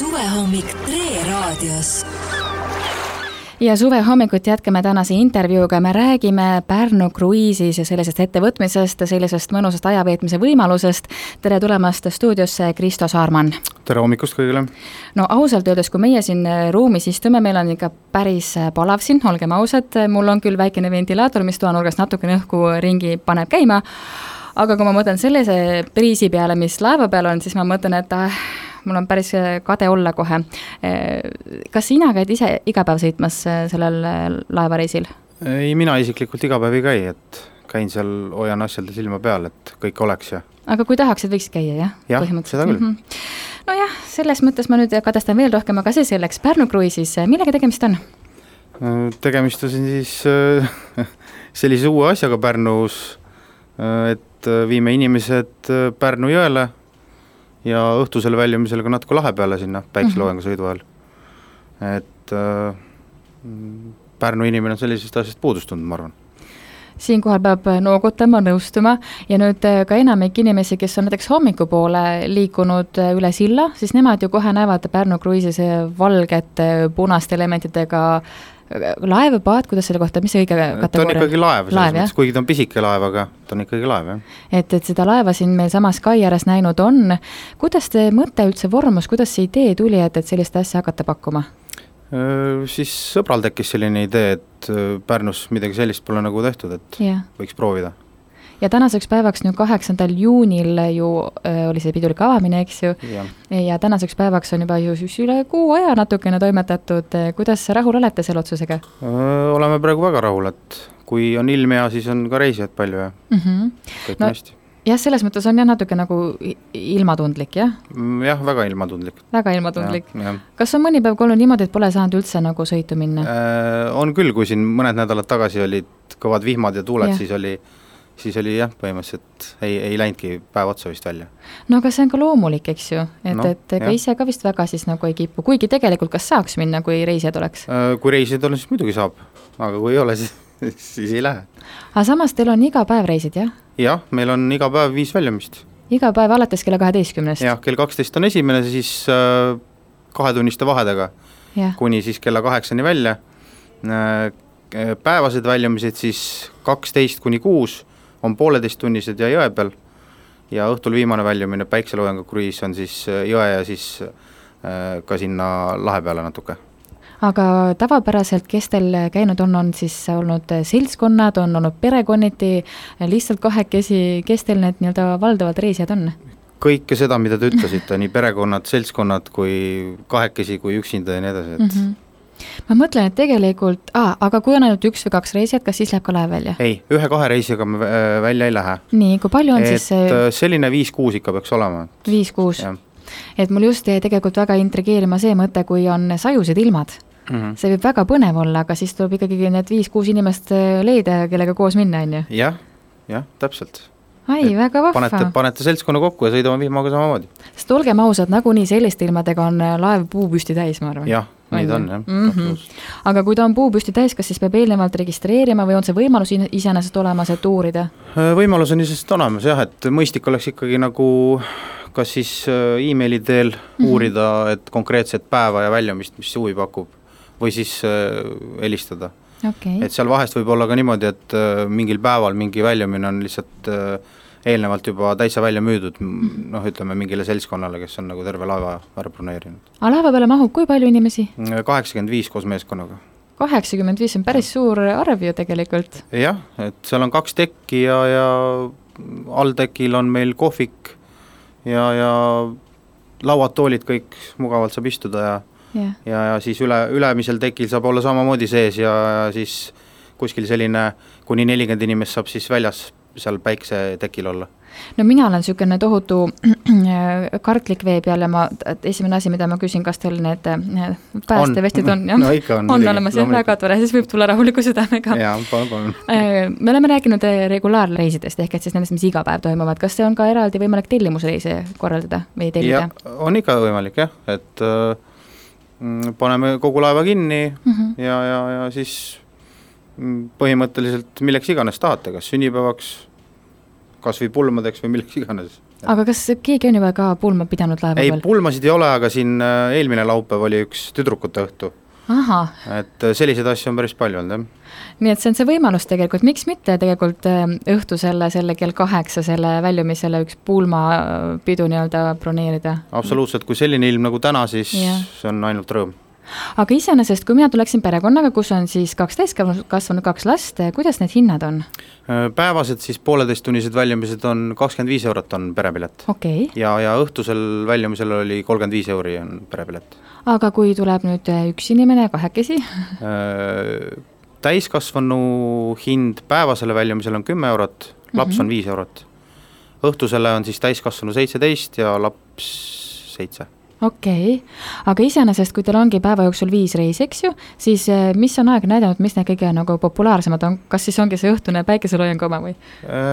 Suvehommik Tre raadios. Ja suvehommikut jätkame tänase intervjuuga. Me räägime Pärnu kruiisis ja sellisest ettevõtmisest, sellisest mõnusast ajaveetmise võimalusest. Tere tulemast stuudiosse, Kristo Saarman. Tere hommikust kõigile. No ausalt öeldes, kui meie siin ruumis istume, meil on ikka päris palav siin, olgem ausad. Mul on küll väikene ventilaator, mis toanurgas natukene õhku ringi paneb käima. Aga kui ma mõtlen sellise priisi peale, mis laeva peal on, siis ma mõtlen, et mul on päris kade olla kohe. Kas sina käid ise iga päev sõitmas sellel laevareisil? Ei, mina isiklikult iga päev ei käi, et käin seal, hoian asjade silma peal, et kõik oleks. Aga kui tahaksid, võiksid käia, jah? Jah, seda küll. No jah, selles mõttes ma nüüd kadestan veel rohkem, aga see selleks Pärnu kruiisis, millega tegemist on? Tegemist on siis sellise uue asjaga Pärnus, et viime inimesed Pärnu jõele ja õhtusele väljumisele ka natuke lahe peale sinna päikseloojangu sõidu ajal. Et Pärnu inimene on sellisest asjast puudust tundnud, ma arvan. Siinkohal peab noogutama, nõustuma ja nüüd ka enamik inimesi, kes on näiteks hommikupoole liikunud üle silla, siis nemad ju kohe näevad Pärnu kruiisis valget punaste elementidega laev, paat, kuidas selle kohta, mis see õige kategooria? Ta on ikkagi laev, mõttes, kuigi ta on pisike laev, aga ta on ikkagi laev, jah. Et seda laeva siin meil samas kai ääres näinud on. Kuidas te mõte üldse vormus, kuidas see idee tuli, et sellist asja hakata pakkuma? Siis sõbral tekkis selline idee, et Pärnus midagi sellist pole nagu tehtud, et võiks proovida. Ja tänaseks päevaks 8. juunil ju oli see pidulik avamine, eks ju, ja tänaseks päevaks on juba ju üle kuu aja natukene toimetatud. Kuidas rahul olete selle otsusega? Oleme praegu väga rahul, et kui on ilm hea, siis on ka reisijad palju ja kõik on hästi. Jah, selles mõttes on jah natuke nagu ilmatundlik, jah? Jah, väga ilmatundlik. Väga ilmatundlik. Kas on mõni päev olnud niimoodi, et pole saanud üldse nagu sõitu minna? On küll, kui siin mõned nädalad tagasi olid kõvad vihmad ja tuuled, siis oli jah, põhimõtteliselt ei läinudki päev otsa vist välja. No aga see on ka loomulik, eks ju, et ka ise ka vist väga siis nagu ei kipu, kuigi tegelikult kas saaks minna, kui reisijad oleks? Kui reisijad on, siis muidugi saab, aga kui ei ole, siis ei lähe. Aga samas teil on iga päev reisid, jah? Jah, meil on iga päev 5 väljumist. Iga päev alates kella 12? Jah, kell 12 on esimene, siis 2 tunniste vahedega kuni siis kella 8 välja. Päevased väljumised siis 12 kuni 6 on 1,5 tunnised ja jõe peal ja õhtul viimane väljumine päikseloojangu kruiis on siis jõe ja siis ka sinna lahe peale natuke. Aga tavapäraselt, kes teil käinud on siis olnud seltskonnad, on olnud perekonniti, lihtsalt kahekesi, kes teil need nii-öelda valdavad reisijad on? Kõike seda, mida te ütlesite, nii perekonnad, seltskonnad kui kahekesi kui üksinda ja nii edasi. Ma mõtlen, et tegelikult, aga kui on ainult 1 või 2 reisijad, kas siis läheb ka laev välja? Ei, 1-2 reisijaga me välja ei lähe. Nii, kui palju on siis selline 5-6 ikka peaks olema. 5-6. Et mul just tegelikult väga intrigeerima see mõte, kui on sajused ilmad. See võib väga põnev olla, aga siis tuleb ikkagi need 5-6 inimest leida, kellega koos minna, on ju? Jah, täpselt. Ai, väga vahva. Panete seltskonna kokku ja sõidame vihmaga samamoodi. Sest olgem ausad, nagunii selliste ilmadega on laev puupüsti täis, ma arvan. Jah, nii ta on, jah. Aga kui ta on puupüsti täis, kas siis peab eelnevalt registreerima või on see võimalus iseenesest olemas, et uurida? Võimalus on iseenesest olemas, jah, et mõistlik oleks ikkagi nagu kas siis e-maili teel uurida, et konkreetset päeva ja väljumist, mis huvi pakub, või siis helistada. Et seal vahest võib olla ka niimoodi, et mingil päeval mingi väljumine on lihtsalt eelnevalt juba täitsa välja müüdud, ütleme mingile seltskonnale, kes on nagu terve laeva ära broneerinud. A laeva peale mahub kui palju inimesi? 85 koos meeskonnaga. 85 on päris suur arv ju tegelikult. Jah, et seal on 2 tekki ja alltekil on meil kohvik ja lauad, toolid kõik mugavalt saab istuda ja siis ülemisel tekil saab olla samamoodi sees ja siis kuskil selline kuni 40 inimest saab siis väljas seal päikse tekil olla. No mina olen niisugune tohutu karklik vee peal ja esimene asi, mida ma küsin, kas teil need päästevestid on? No ikka on. On olemas, jah, väga tore, siis võib tulla rahuliku südamega. Jaa, palun. Me oleme rääkinud regulaarreisidest, ehk et siis nendest, mis iga päev toimuvad. Kas see on ka eraldi võimalik tellimusreise korraldada või tellida? Ja, on ikka võimalik, jah, et paneme kogu laeva kinni ja siis põhimõtteliselt milleks iganes tahate, kas sünnipäevaks, kas või pulmadeks või milleks iganes. Aga kas keegi on juba ka pulma pidanud laeva ei, peal? pulmasid ei ole, aga siin eelmine laupäev oli üks tüdrukute õhtu. Aha. Et selliseid asju on päris palju olnud, jah. Nii et see on see võimalus tegelikult, miks mitte tegelikult õhtu selle kell 8 selle väljumisele üks pulmapidu nii-öelda broneerida? Absoluutselt, kui selline ilm nagu täna, siis see on ainult rõõm. Aga iseenesest, kui mina tuleksin perekonnaga, kus on siis 2 täiskasvanud 2 last, kuidas need hinnad on? Päevased siis 1,5-tunnised väljumised on 25 eurot on perepilet. Okay. Ja õhtusel väljumisel oli 35 euri on perepilet. Aga kui tuleb nüüd üks inimene, 2? Täiskasvanu hind päevasele väljumisel on 10 eurot, laps on 5 eurot. Õhtusele on siis täiskasvanu 17 ja laps 7. Okei, aga iseenesest, kui teil ongi päeva jooksul 5 reisi, eks ju, siis mis on aeg näidanud, mis need kõige nagu populaarsemad on, kas siis ongi see õhtune päikeseloojang oma või?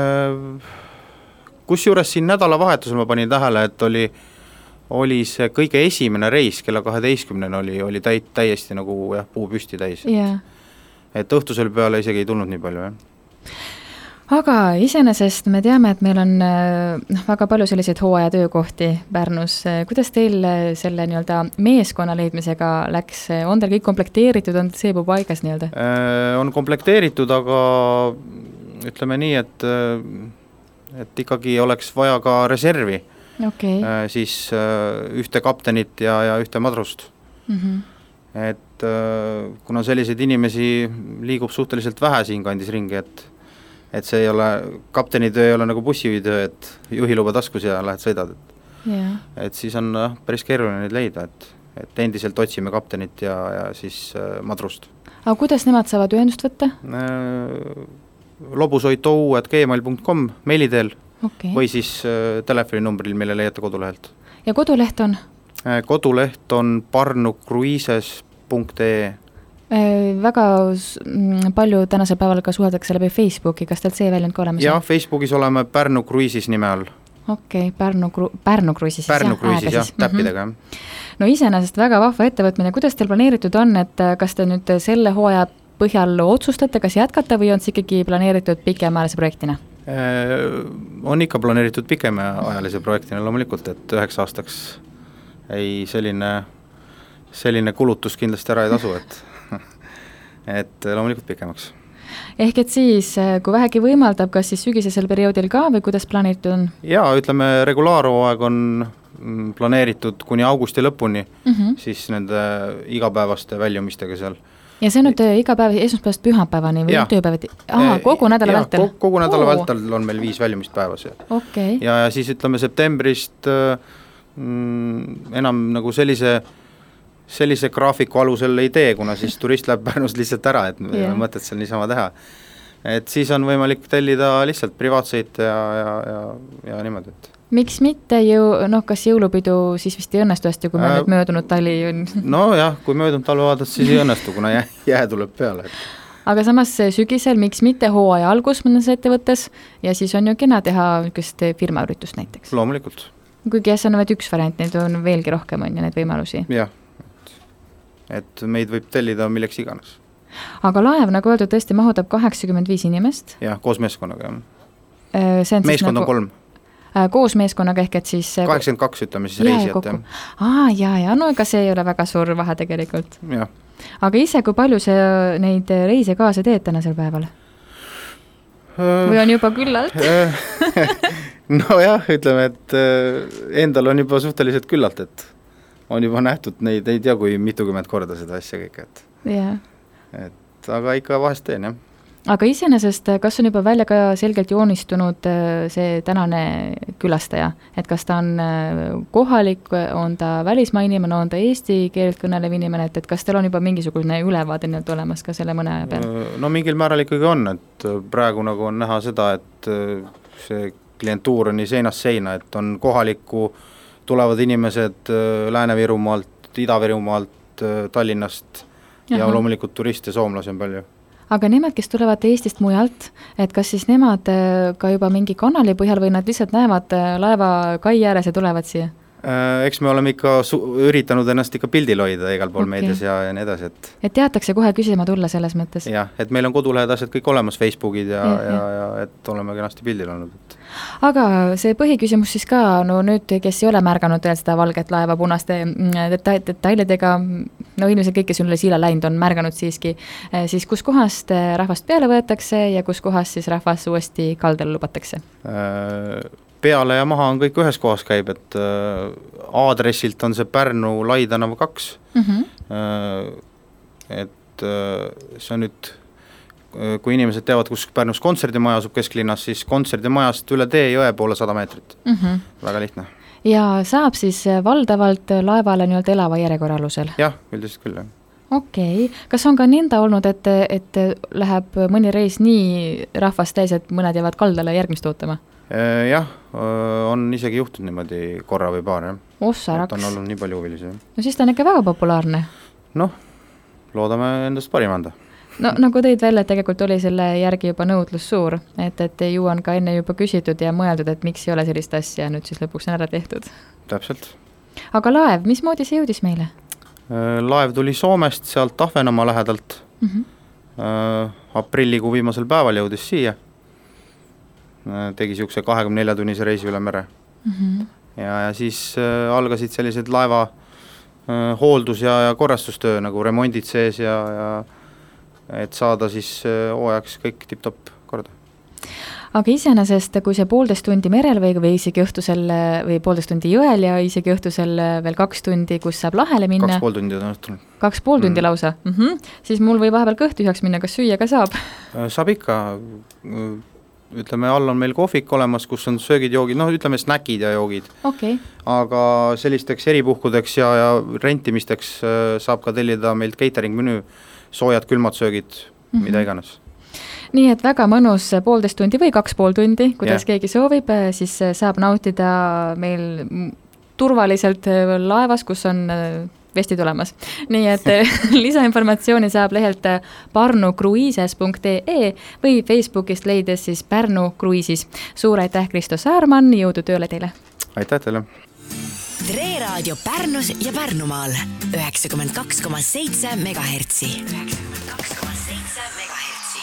Kusjuures siin nädalavahetusel ma panin tähele, et oli see kõige esimene reis kella 12 oli täiesti nagu puu püsti täis. Yeah. Et õhtusel peale isegi ei tulnud nii palju, jah. Aga iseenesest me teame, et meil on väga palju selliseid hooaja töökohti Pärnus. Kuidas teil selle nii-öelda meeskonna leidmisega läks? On teil kõik komplekteeritud, on seebu paigas nii-öelda? On komplekteeritud, aga ütleme nii, et ikkagi oleks vaja ka reservi. Okay. Siis ühte kaptenit ja ühte madrust. Et kuna selliseid inimesi liigub suhteliselt vähe siin kandis ringi, et see ei ole, kaptenitöö ei ole nagu bussitöö, et juhiluba taskus ja lähed sõidad. Et siis on päris keeruline neid leida, et endiselt otsime kaptenit ja siis madrust. Aga kuidas nemad saavad ühendust võtta? lobusoitou@gmail.com meiliteel Okay. või siis telefoninumbril, mille leiate kodulehelt. Ja koduleht on? Koduleht on parnukruises.ee. Väga palju tänasel päeval ka suheldakse läbi Facebooki, kas teil see väljund ka olemas? Jah, Facebookis oleme Pärnu Cruises nime all. Okei, Pärnu Cruises. Pärnu Cruises, jah, täppidega. No iseenesest väga vahva ettevõtmine, kuidas teil planeeritud on, et kas te nüüd selle hooaja põhjal otsustate, kas jätkata või on see ikkagi planeeritud pikemaajalise projektina? On ikka planeeritud pikemaajalise projektina loomulikult, et 9 aastaks ei selline kulutus kindlasti ära ei tasu, et loomulikult pikemaks. Ehk et siis, kui vähegi võimaldab, kas siis sügisesel perioodil ka või kuidas planeeritud on? Jaa, ütleme, regulaarhooaeg on planeeritud kuni augusti lõpuni, siis nende igapäevaste väljumistega seal. Ja see on nüüd iga päev esmaspäevast pühapäevani või tööpäevati? Kogu nädala vältel? Kogu nädala vältel on meil 5 väljumist päevas. Okay. Ja siis ütleme septembrist enam nagu sellise graafiku alusel ei tee, kuna siis turist läheb Pärnust lihtsalt ära, et mõtet seal niisama teha. Et siis on võimalik tellida lihtsalt privaatsõit ja niimoodi, et miks mitte kas jõulupidu siis vist ei õnnestu hästi, kui me nüüd möödunud tali on? No jah, kui möödunud talve vaadata, siis ei õnnestu, kuna jää tuleb peale. Aga samas sügisel, miks mitte hooaja algus mõnes ettevõttes ja siis on ju kena teha niisugust firmaüritust näiteks? Loomulikult. Kuigi see on vaid üks variant, neid on veelgi rohkem on ja neid võimalusi. Jah, et meid võib tellida milleks iganes. Aga laev, nagu öeldud, tõesti mahudab 85 inimest? Jah, koos meeskonnaga. Meeskond on 3. Koos meeskonnaga ehk et siis 82 ütleme siis reisijat. Ja, no ega see ei ole väga suur vahe tegelikult. Ja. Aga ise, kui palju see neid reise kaasa teed tänasel päeval? Või on juba küllalt? No jah, ütleme, et endal on juba suhteliselt küllalt, et on juba nähtud neid, ei tea kui mitukümmend korda seda asja kõik, et aga ikka vahest teen, jah. Aga iseenesest, kas on juba välja ka selgelt joonistunud see tänane külastaja, et kas ta on kohalik, on ta välismaa inimene, on ta eesti keelt kõnelev inimene, et kas teil on juba mingisugune ülevaade nüüd olemas ka selle mõne peal? No mingil määral ikkagi on, et praegu nagu on näha seda, et see klientuur on nii seinast seina, et on kohalikku tulevad inimesed Lääne-Virumaalt, Ida-Virumaalt, Tallinnast ja loomulikult turiste, soomlasi on palju. Aga nemad, kes tulevad Eestist mujalt, et kas siis nemad ka juba mingi kanali põhjal või nad lihtsalt näevad laeva kai ääres ja tulevad siia? Eks me oleme ikka üritanud ennast ikka pildil hoida igal pool meedias ja nii edasi, et teatakse kohe küsima tulla selles mõttes? Jah, et meil on kodulehed asjad kõik olemas, Facebookid ja et oleme kenasti pildil olnud. Aga see põhiküsimus siis ka, no nüüd, kes ei ole märganud veel seda valget laeva punaste detailidega, no ilmselt kõik, kes on üle siila läinud, on märganud siiski, siis kus kohast rahvast peale võetakse ja kus kohast siis rahvas uuesti kaldale lubatakse? Peale ja maha on kõik ühes kohas käib, et aadressilt on see Pärnu Lai tänav 2, et see on nüüd, kui inimesed teavad, kus Pärnus kontserdimaja asub kesklinnas, siis kontserdimajast üle tee jõe poole 100 meetrit, väga lihtne. Ja saab siis valdavalt laevale nii-öelda elava järjekorra alusel? Jah, üldiselt küll, jah. Okei. Kas on ka nõnda olnud, et läheb mõni reis nii rahvast täis, et mõned jäävad kaldale järgmist ootama? Jah, on isegi juhtud niimoodi korra või paar, jah. Ossa raks. On olnud nii palju huvilisi. No siis ta on ikka väga populaarne. Noh, loodame endast parim anda. No nagu tõid välja, et tegelikult oli selle järgi juba nõudlus suur, et ju on ka enne juba küsitud ja mõeldud, et miks ei ole sellist asja nüüd siis lõpuks on ära tehtud. Täpselt. Aga laev, mismoodi see jõudis meile? Laev tuli Soomest, sealt Ahvenamaa lähedalt. Aprillikuu viimasel päeval jõudis siia. Tegi siukse 24-tunnise reisi üle mere. Ja siis algasid sellised laeva hooldus ja korrastustöö, nagu remondid sees ja et saada siis hooajaks kõik tipp-topp korda. Aga iseenesest, kui see 1,5 tundi merel või isegi õhtusel või 1,5 tundi jõel ja isegi õhtusel veel 2 tundi, kus saab lahele minna. 2,5 tundi on õhtul. 2,5 tundi lausa? Siis mul või vahepeal kõht tühjaks minna, kas süüa ka saab? Saab ikka. Ütleme, all on meil kohvik olemas, kus on söögid, joogid, noh ütleme snäkid ja joogid. Aga sellisteks eripuhkudeks ja rentimisteks saab ka tellida meilt catering menü, soojad, külmad söögid, mida iganes. Nii et väga mõnus 1,5 tundi või 2,5 tundi, kuidas keegi soovib, siis saab nautida meil turvaliselt laevas, kus on vestid olemas. Nii et lisainformatsiooni saab lehelt parnukruiises.ee või Facebookist leides siis Pärnu Kruiisis. Suur aitäh, Kristo Saarman, jõudu tööle teile! Aitäh teile! Tre Raadio Pärnus ja Pärnumaal 92,7 MHz.